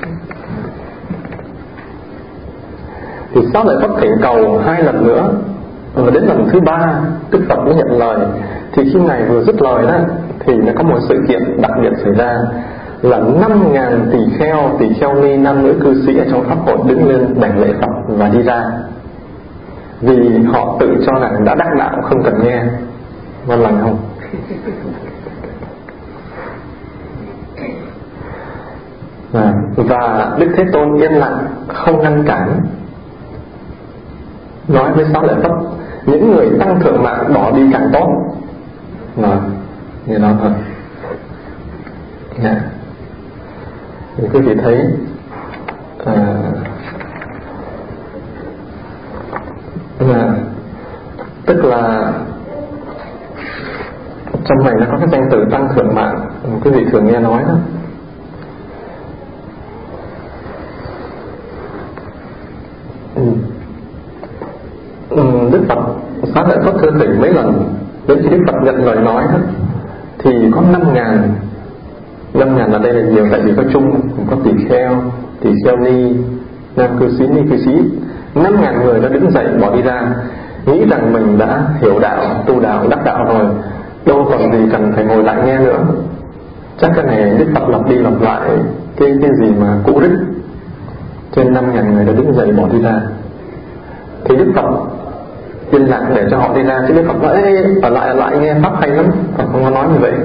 Thì Xá Lợi Phất thỉnh cầu 2 lần nữa, và đến lần thứ 3 Đức Phật mới nhận lời. Thì khi Ngài vừa dứt lời đó thì nó có một sự kiện đặc biệt xảy ra, là 5.000 tỳ kheo ni nam nữ cư sĩ ở trong pháp hội đứng lên đảnh lễ Phật và đi ra, vì họ tự cho rằng đã đắc đạo không cần nghe. Ngon lành không? Và Đức Thế Tôn yên lặng không ngăn cản, nói với Xá Lợi Phất những người tăng thượng mạng bỏ đi càng tốt. Như đó thôi. Thì quý vị thấy tức là trong này nó có cái danh từ tăng thượng mạng, quý vị thường nghe nói đó. Đức Phật Xá Lợi Phất thưa thỉnh mấy lần, đến khi Đức Phật nhận lời nói đó, thì có 5.000 là đây là nhiều, tại vì có chung có tỳ kheo ni, nam cư sĩ, ni cư sĩ, 5.000 người đã đứng dậy bỏ đi ra, nghĩ rằng mình đã hiểu đạo, tu đạo, đắc đạo rồi, đâu còn gì cần phải ngồi lại nghe nữa. Chắc cái này Đức Phật lặp đi lặp lại cái gì mà cũ rích. Trên 5.000 người đã đứng dậy bỏ đi ra. Thì Đức Phật yên lặng để cho họ đi ra, chứ Đức Phật nói ở lại nghe pháp hay lắm. Phật không có nói như vậy.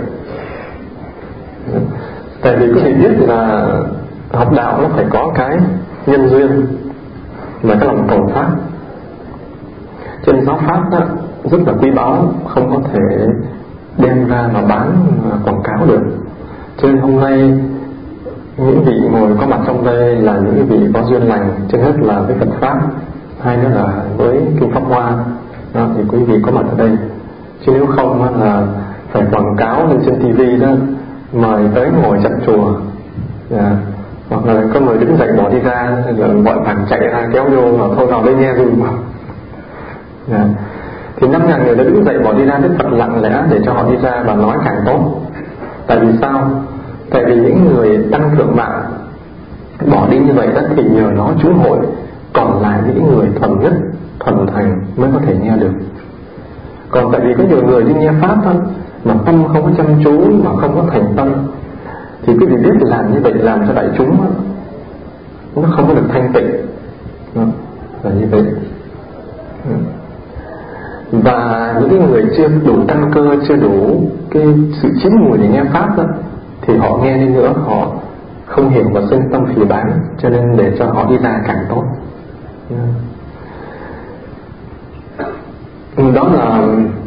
Tại vì quý vị biết là học đạo nó phải có cái nhân duyên và cái lòng cầu pháp. Trên giáo pháp đó rất là quý báu, không có thể đem ra mà bán quảng cáo được. Cho nên hôm nay những vị ngồi có mặt trong đây là những vị có duyên lành, trên hết là với Phật pháp, hai nữa là với kinh Pháp Hoa đó, thì quý vị có mặt ở đây. Chứ nếu không là phải quảng cáo lên trên TV đó, mời tới ngồi chặt chùa, hoặc là có người đứng dậy bỏ đi ra, là gọi vàng chạy ra kéo vô mà thôi vào đây nghe dùm. Thì 5.000 người đã đứng dậy bỏ đi ra, Đức Phật lặng lẽ để cho họ đi ra và nói càng tốt. Tại vì sao? Tại vì những người tăng thượng mạng bỏ đi như vậy đó, thì nhờ nó chúng hội còn lại những người thuần nhất, thuần thành mới có thể nghe được. Còn tại vì có nhiều người đi nghe pháp đó, mà tâm không có chăm chú, mà không có thành tâm, thì quý vị biết làm như vậy làm cho đại chúng đó, nó không có được thanh tịnh. Là như vậy. Và những cái người chưa đủ căn cơ, chưa đủ cái sự chín mùi để nghe pháp đó, thì họ nghe đi nữa họ không hiểu và sinh tâm phỉ báng, cho nên để cho họ đi ra càng tốt. Đó là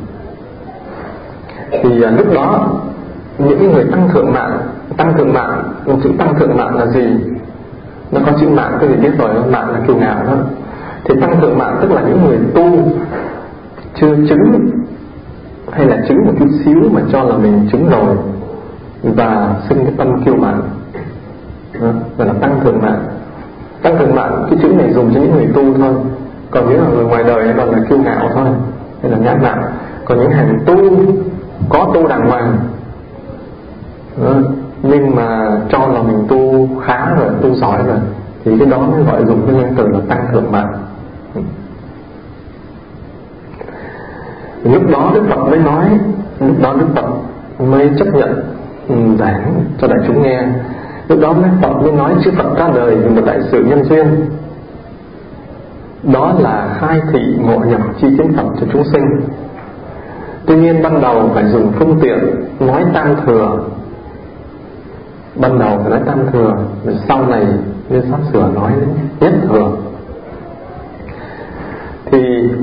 thì lúc đó những cái người tăng thượng mạng, chữ tăng thượng mạng là gì? Nó có chữ mạng, cái gì biết rồi, mạng là kiêu ngạo đó. Thì tăng thượng mạng tức là những người tu chưa chứng, hay là chứng một chút xíu mà cho là mình chứng rồi, và sinh cái tâm kiêu mạn, đó là tăng thượng mạng. Tăng thượng mạng, cái chữ này dùng cho những người tu thôi, còn những người ngoài đời còn là kiêu ngạo thôi, hay là nhát mạn. Còn những hàng tu có tu đàng hoàng đó, nhưng mà cho là mình tu khá rồi, tu giỏi rồi, thì cái đó mới gọi dùng cái danh từ là tăng thượng mạng. Lúc đó Đức Phật mới nói, lúc đó Đức Phật mới chấp nhận giảng cho đại chúng nghe. Lúc đó Phật mới nói chư Phật ra đời vì một đại sự nhân duyên, đó là khai thị ngộ nhập chi kiến Phật cho chúng sinh. Tuy nhiên ban đầu phải dùng phương tiện nói tam thừa, ban đầu phải nói tam thừa, rồi sau này nên sắp sửa nói đến nhất thừa. Thì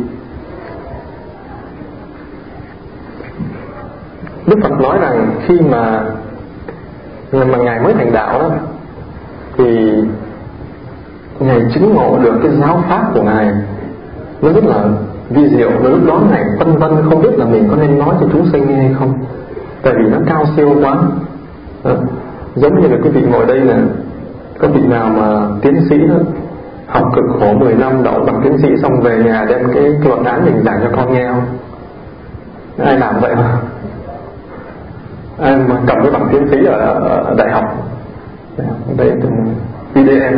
Đức Phật nói rằng khi mà Ngài mới thành đạo đó, thì Ngài chứng ngộ được cái giáo pháp của Ngài nó rất là vi diệu. Và lúc đó Ngài phân vân không biết là mình có nên nói cho chúng sinh nghe hay không, tại vì nó cao siêu quá. Giống như là cái vị ngồi đây nè, có vị nào mà tiến sĩ đó, học cực khổ 10 năm đậu bằng tiến sĩ xong về nhà đem cái luận án mình giảng cho con nghe không? Ai làm vậy không? Ai mà cầm cái bằng tiến sĩ ở đại học đây IDM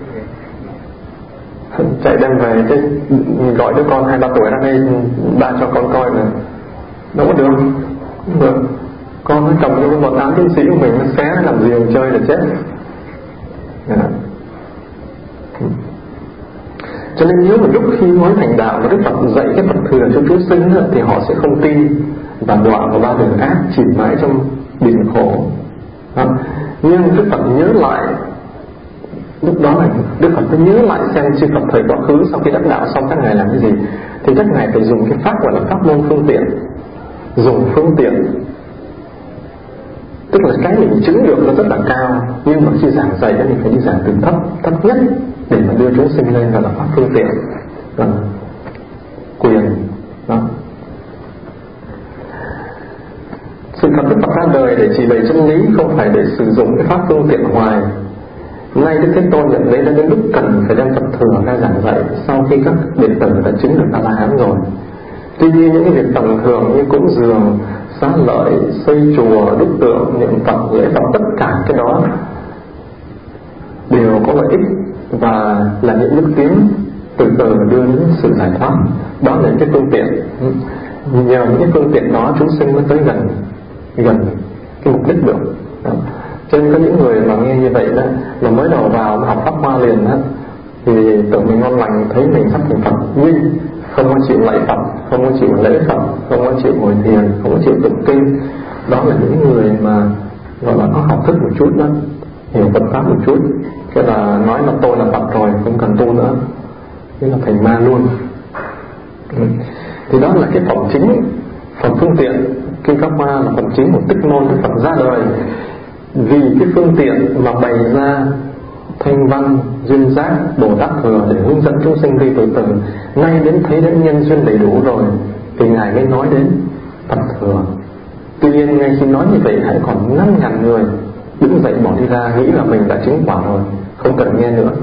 chạy đem về cái gọi đứa con 2-3 tuổi ra đây, ba cho con coi nè, đâu có được. Con nó cầm cái luận án tiến sĩ của mình nó xé làm gì mà chơi là chết. Cho nên nếu mà lúc khi mới thành đạo mà Đức Phật dạy cái Phật thừa cho chúng sinh đó, thì họ sẽ không tin và đọa vào ba đường ác, chìm mãi trong biển khổ. Nhưng Đức Phật nhớ lại, lúc đó là Đức Phật mới nhớ lại xem chư Phật thời quá khứ sau khi đắc đạo xong các ngài làm cái gì. Thì các ngài phải dùng cái pháp gọi là pháp môn phương tiện. Dùng phương tiện tức là cái mình chứng được nó rất là cao, nhưng mà khi giảng dạy thì phải đi giảng từ thấp nhất để mà đưa chúng sinh lên, gọi là pháp phương tiện, quyền đó. Sự thật Đức Phật ra đời để chỉ bày chân lý, không phải để sử dụng cái pháp phương tiện hoài. Nay Đức Thế Tôn nhận thấy đã đến lúc cần phải đem Phật thừa ra giảng dạy sau khi các đệ tử đã chứng được A-la-hán rồi. Tuy nhiên những cái việc tầm thường như cúng dường, xá lợi, xây chùa, đúc tượng, niệm Phật, lễ Phật, tất cả cái đó đều có lợi ích và là những bước tiến từ từ đưa đến sự giải thoát. Đó là cái phương tiện. Nhờ những cái phương tiện đó chúng sinh mới tới gần cái mục đích được. Cho nên có những người mà nghe như vậy đó, mà mới đầu vào học Pháp Hoa liền đó, thì tưởng mình ngon lành, thấy mình sắp thành Phật, nhưng không có chịu lạy Phật, không có chịu lễ Phật, không có chịu ngồi thiền, không có chịu tụng kinh. Đó là những người mà gọi là có học thức một chút đó, hiểu Phật pháp một chút, cái là nói là tôi là Phật rồi, không cần tu nữa, thế là thành ma luôn. Thì đó là cái phẩm chính, phẩm phương tiện. Kinh Pháp Hoa là phẩm chính một tích môn Đức Phật ra đời vì cái phương tiện mà bày ra thanh văn, duyên giác, Bồ Tát thừa để hướng dẫn chúng sinh đi từ từ. Nay đến thấy đến nhân duyên đầy đủ rồi thì Ngài mới nói đến Phật thừa. Tuy nhiên ngay khi nói như vậy hãy còn 5.000 người đứng dậy bỏ đi ra, nghĩ là mình đã chứng quả rồi, không cần nghe nữa.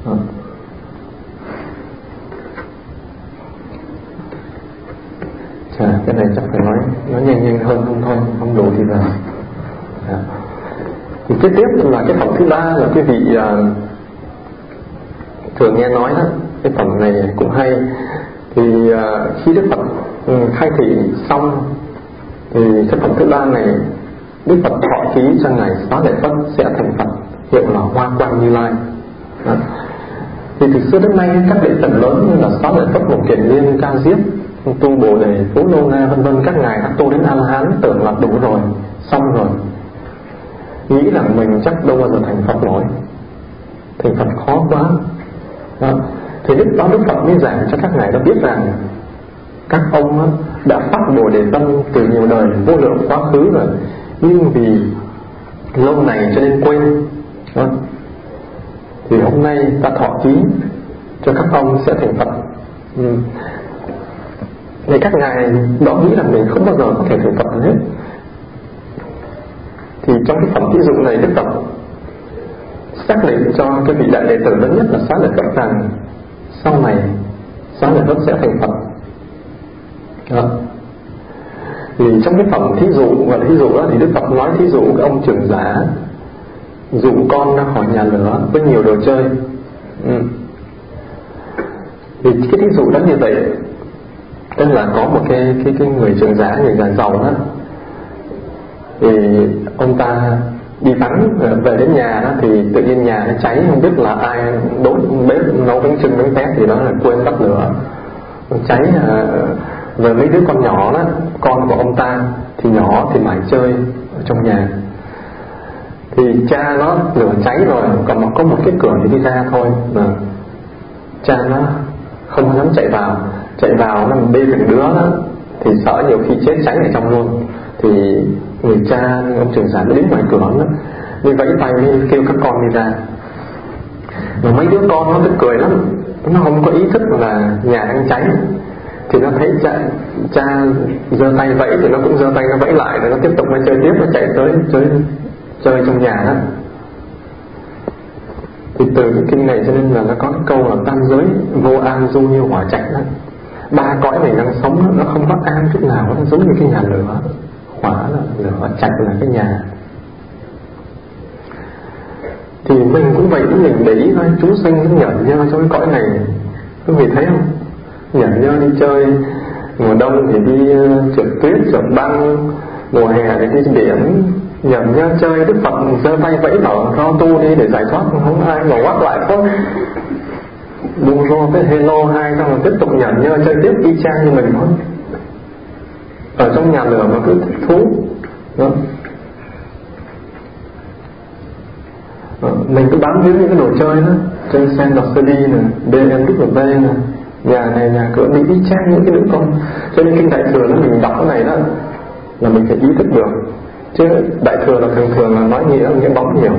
Cái này chắc phải nói nhanh hơn không thôi, không đủ thì là. Thì kế tiếp là cái phẩm thứ ba là cái vị thường nghe nói đó. Cái phẩm này cũng hay. Thì khi Đức Phật khai thị xong thì cái phẩm thứ ba này Đức Phật thọ ký cho Ngài Xá Lợi Phất sẽ thành Phật, hiệu là Hoa Quang Như Lai. Thì từ xưa đến nay các đệ tử lớn như là Xá Lợi Phất, Mục Kiền Liên, Ca Diếp tu Bồ Đề, Phú Lô Na vân vân, các ngài đã tu đến A-la-hán, tưởng là đủ rồi, xong rồi, nghĩ rằng mình chắc đâu bao giờ thành Phật nổi, thành Phật khó quá. Đó. Thì lúc đó Đức Phật mới giảng cho các ngài đã biết rằng các ông đã phát Bồ Đề tâm từ nhiều đời vô lượng quá khứ rồi, nhưng vì lâu này cho nên quên. Đó. Thì hôm nay ta thọ ký cho các ông sẽ thành Phật. Thì các ngài đó nghĩ rằng mình không bao giờ có thể thành Phật hết. Thì trong cái phẩm thí dụ này, Đức Phật xác định cho cái vị đại đệ tử lớn nhất là Xá Lợi Phất rằng sau này Xá Lợi Phất sẽ thành Phật. Đó. Thì trong cái phẩm thí dụ và thí dụ đó thì Đức Phật nói thí dụ cái ông trưởng giả dụ con ra khỏi nhà lửa với nhiều đồ chơi. Thì cái thí dụ đó như vậy, tức là có một cái người trưởng giả, người già giàu đó, thì ông ta đi vắng về đến nhà đó, thì tự nhiên nhà nó cháy, không biết là ai đốt bếp nấu bánh chưng bánh tét thì đó là quên tắt lửa cháy. Rồi mấy đứa con nhỏ đó, con của ông ta thì nhỏ thì mải chơi ở trong nhà, thì cha nó lửa cháy rồi, còn nó có một cái cửa để đi ra thôi mà cha nó không dám chạy vào nó bê từng đứa đó, thì sợ nhiều khi chết cháy ở trong luôn. Thì người cha, ông trưởng giả mới đứng ngoài cửa đó, đi vẫy tay đi kêu các con đi ra. Mà mấy đứa con nó tức cười lắm, nó không có ý thức là nhà đang cháy, thì nó thấy cha giơ tay vẫy thì nó cũng giơ tay nó vẫy lại, rồi nó tiếp tục nó chơi tiếp, nó chạy tới chơi trong nhà đó. Thì từ cái kinh này cho nên là nó có cái câu là tam giới vô an du như hỏa trạch đó. Ba cõi này đang sống đó, nó không có an chút nào, nó giống như cái nhà lửa. Hỏa là lửa, trạch là cái nhà. Thì mình cũng vậy, mình để ý thôi, chúng sinh nó nhởn nhơ trong cái cõi này, quý vị thấy không? Nhởn nhơ đi chơi, mùa đông thì đi trượt tuyết, trượt băng, mùa hè thì đi biển, nhởn nhơ chơi. Đức Phật giơ tay vẫy bảo rao tu đi để giải thoát, không ai mà quát lại thôi. Buông rô cái hello hai xong rồi tiếp tục nhởn nhơ chơi tiếp y chang như mình thôi. Ở trong nhà lửa mà cứ thích thú đó. Mình cứ bám víu những cái đồ chơi đó, trên xe Mercedes này, BMW này, nhà này nhà cửa, mình y chang những cái nữ con. Cho nên kinh Đại Thừa nó mình đọc cái này đó là mình phải ý thức được, chứ Đại Thừa là thường là nói nghĩa bóng nhiều.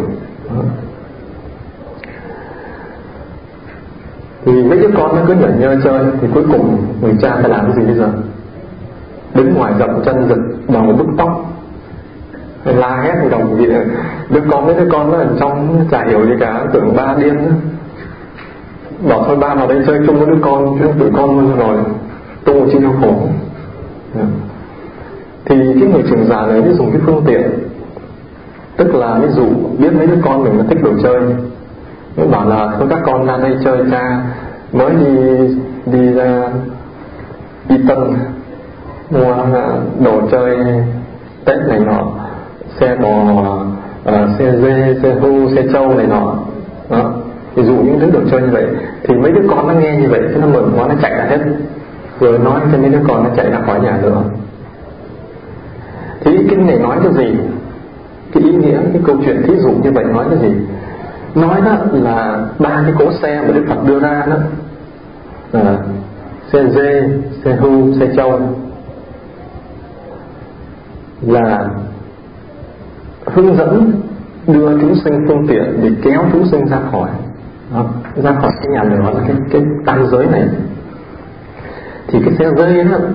Thì mấy đứa con nó cứ nhởn nhơ chơi, thì cuối cùng người cha phải làm cái gì bây giờ? Đứng ngoài dậm chân giật đầu bứt tóc, la hét đồng vị mấy đứa con nó ở trong chả hiểu gì cả, tưởng ba điên đó. Bảo thôi ba vào đây chơi chung với đứa con, chứ tụi con rồi tu chi đau khổ. Thì cái người trưởng giả này mới dùng cái phương tiện, tức là ví dụ biết mấy đứa con mình nó thích đồ chơi, nó bảo là thôi các con ra đây chơi, cha mới đi ra đi Tân mua đồ chơi Tết này nọ, xe bò, xe dê, xe hưu, xe trâu này nọ đó. Ví dụ những thứ đồ chơi như vậy, thì mấy đứa con nó nghe như vậy thì nó mừng quá, nó chạy ra hết, vừa nói cho mấy đứa con nó chạy ra khỏi nhà nữa. Thì kinh này nói cái gì? Cái ý nghĩa, cái câu chuyện thí dụ như vậy nói cái gì? Nói đó là ba cái cỗ xe mà Đức Phật đưa ra đó, xe dê, xe hưu, xe trâu, là hướng dẫn đưa chúng sinh phương tiện để kéo chúng sinh ra khỏi cái nhà lửa, cái tam giới này. Thì cái xe dê đó,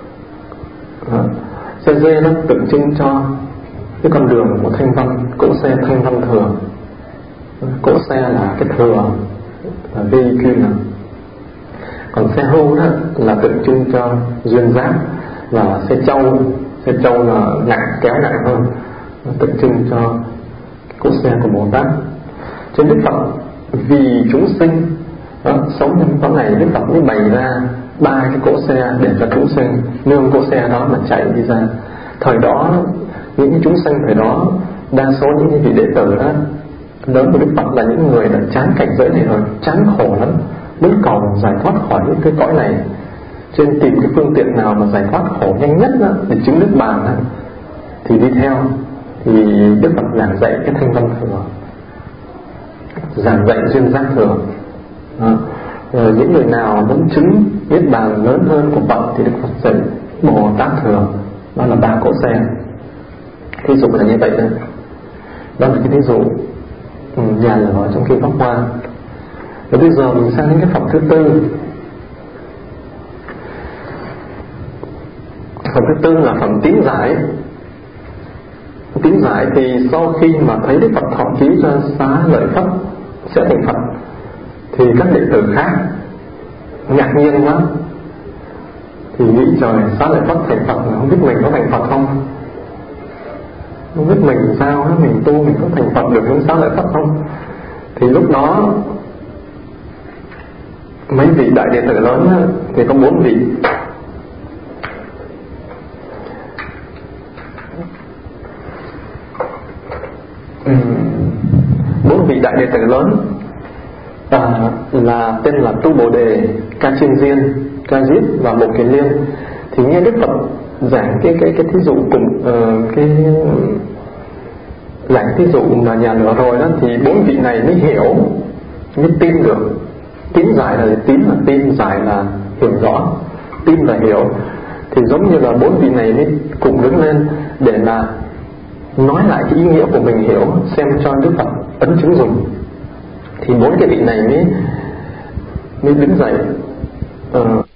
xe dê nó tượng trưng cho cái con đường của thanh văn, cỗ xe thanh văn thừa. Cỗ xe là cái thừa, là vehicle. Còn xe hưu đó là tượng trưng cho duyên giác, và xe trâu là nặng, kéo nặng hơn, tượng trưng cho cỗ xe của Bồ Tát. Trên Đức Phật vì chúng sinh sống trong cõi này, Đức Phật mới bày ra ba cái cỗ xe để cho chúng sinh nương cỗ xe đó mà chạy đi ra. Thời đó những cái chúng sinh thời đó, đa số những vị đệ tử đó lớn của Đức Phật là những người đã chán cảnh giới này rồi, chán khổ lắm, muốn cầu giải thoát khỏi những cái cõi này. trên tìm cái phương tiện nào mà giải thoát khổ nhanh nhất đó, để chứng Niết Bàn đó, thì đi theo. Thì Đức Phật giảng dạy cái thanh văn thừa, giảng dạy duyên giác thừa đó. Rồi những người nào muốn chứng Niết Bàn lớn hơn của Phật thì Đức Phật dạy Bồ Tát thừa, đó là 3 cỗ xe. Thí dụ là như vậy đó. Đó là cái thí dụ nhà lửa trong kinh Pháp Hoa. Và bây giờ mình sang đến cái phẩm thứ tư. Phẩm thứ tư là phẩm tín giải. Tín giải thì sau khi mà thấy Đức Phật thọ ký ra xá lợi Phất sẽ thành Phật, thì các đệ tử khác ngạc nhiên quá, thì nghĩ trời, xá lợi Phất thành Phật, không biết mình có thành Phật không, không biết mình sao đó, mình tu mình có thành Phật được như xá lợi Phất không. Thì lúc đó mấy vị đại đệ tử lớn đó, thì có 4 vị. Bốn vị đại đệ tử lớn là tên là Tu Bồ Đề, Ca Chiên Diên, Ca Diếp và Bộ Kiền Liên. Thì nghe Đức Phật giảng cái thí dụ cùng giảng thí dụ mà nhà lửa rồi đó, thì 4 vị này mới hiểu, mới tin được. Tín giải là tín là tin, giải là hiểu rõ, tin là hiểu. Thì giống như là 4 vị này mới cùng đứng lên để mà nói lại cái ý nghĩa của mình hiểu, xem cho Đức Phật ấn chứng dùng. Thì 4 cái vị này mới đứng dậy